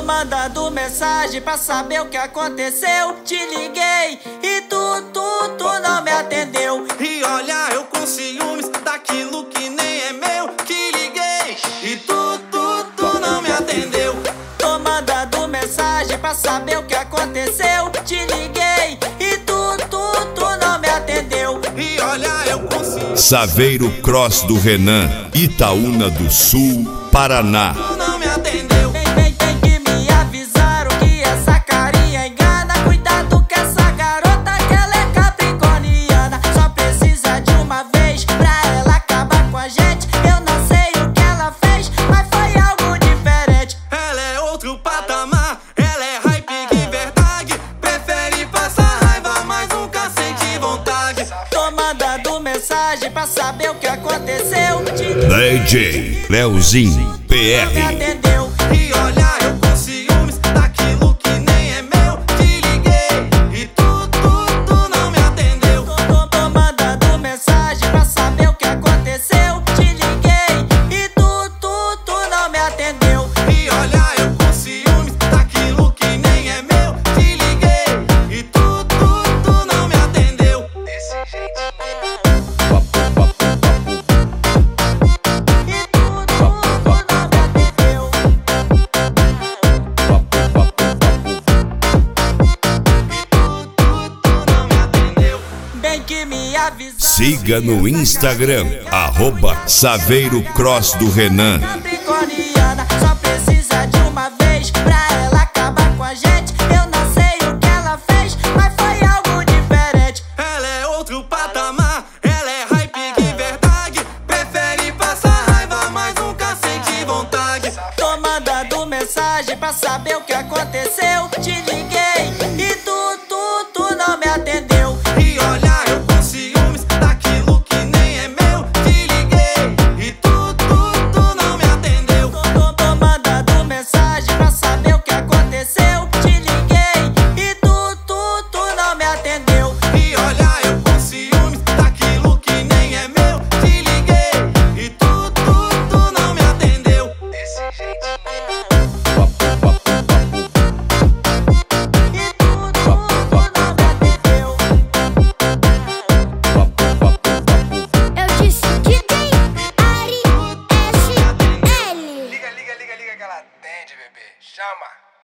mandando mensagem pra saber o que aconteceu. Te liguei e tu não me atendeu. E olha, eu com ciúmes daquilo que nem é meu. Te liguei e tu não me atendeu. Tô mandando mensagem pra saber o que aconteceu. Te liguei e tu não me atendeu. E olha, eu com ciúmes. Saveiro Cross do Renan, Itaúna do Sul, Paraná. Tu não me atendeu. Tem que me avisaram que essa carinha engana. Cuidado com essa garota que ela é capricorniana. Só precisa de uma vez pra ela acabar com a gente. Eu não sei o que ela fez, mas foi algo diferente. Ela é outro patamar, ela é hype de verdade. Prefere passar raiva, mas nunca sente vontade. Tô mandando mensagem pra saber o que aconteceu. DJ Leozinho Me PR. atendeu. E olha, eu com ciúmes daquilo que nem é meu. Te liguei e tu não me atendeu. Tô mandando mensagem pra saber o que aconteceu. Te liguei e tu não me atendeu. E olha, eu com ciúmes daquilo que nem é meu. Te liguei e tu não me atendeu. Desse jeitinho. E tu não me atendeu. Não me atendeu. Bem que me avisaram. Siga no Instagram, @Saveiro Cross do Renan. Capricorniana, só precisa de uma vez pra ela acabar com a gente. Eu não sei o que ela fez, mas foi algo diferente. Ela é outro patamar, ela é hype de verdade. Prefere passar raiva, mas nunca sente vontade. Tô mandando mensagem pra saber o que aconteceu. Te